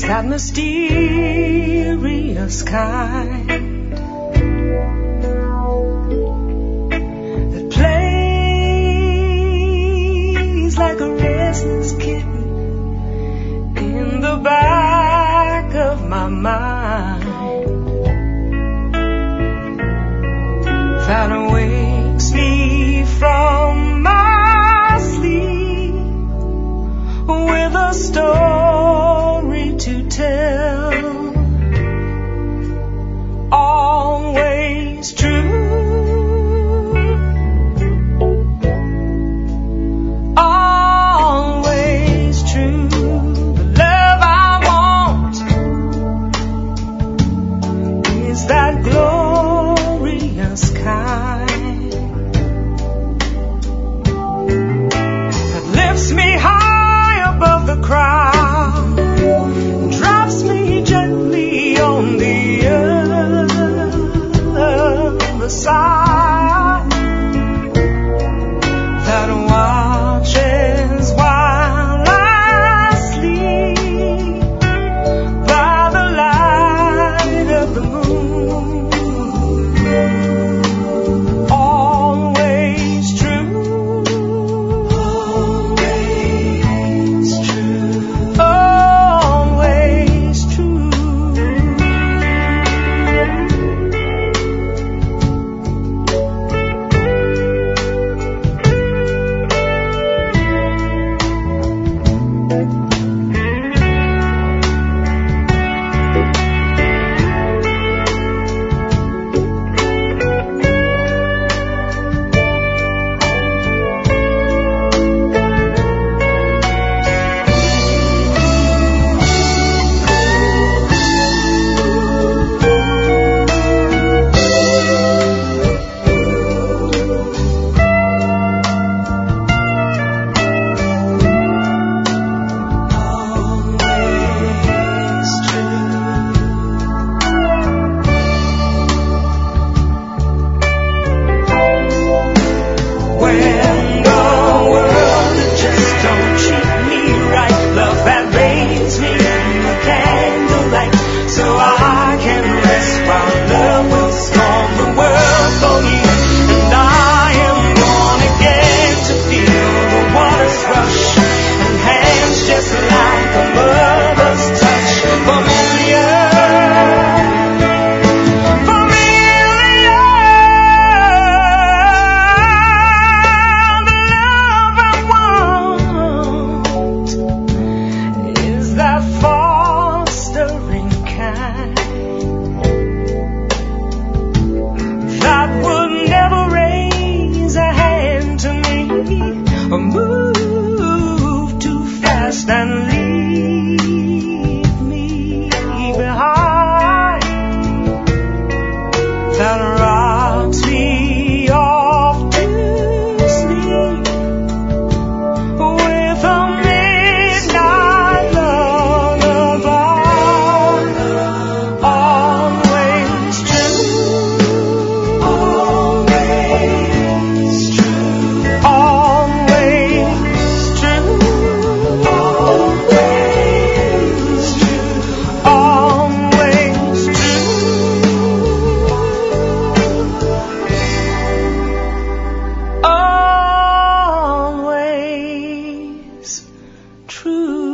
that mysterious kind that plays like a restless kitten in the back of my mind, that wakes me from my sleep with a story to tell, always true, always true. The love I want is that glorious kind that lifts me high above the crowd, drops me gently on the other side, that watches while I sleep by the light of the moon, always true, always true, always true. When the world just don't treat me right, love that rains me in the candlelight, so I can rest while love will storm the world for me. And I am born again to feel the waters rush, and hands just like a mother's touch. Familiar, familiar. The love I want is that fostering kind that would never raise a hand to me or move too fast and leave me behind, that rocks me off to sleep with a midnight lullaby, always true, always true, always true, always true, always true, always true.